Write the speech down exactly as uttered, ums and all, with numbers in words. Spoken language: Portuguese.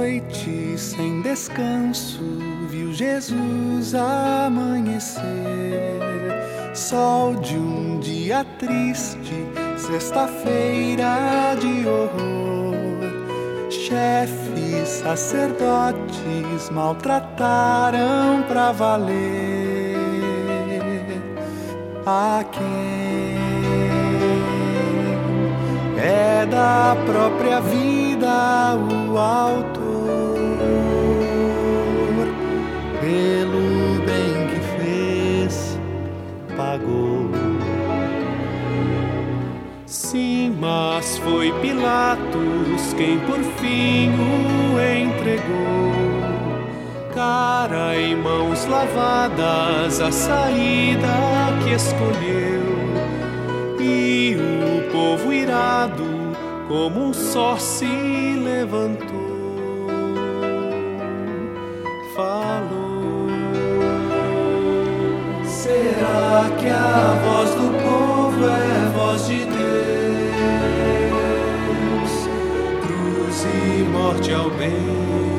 noite sem descanso, viu Jesus amanhecer. Sol de um dia triste, sexta-feira de horror. Chefes, sacerdotes maltrataram pra valer a quem é da própria vida o autor, pelo bem que fez, pagou. Sim, mas foi Pilatos quem por fim o entregou. Cara e mãos lavadas, a saída que escolheu. E o povo irado, como um só, se levantou. Falou: será que a voz do povo é voz de Deus? Cruz e morte ao bem.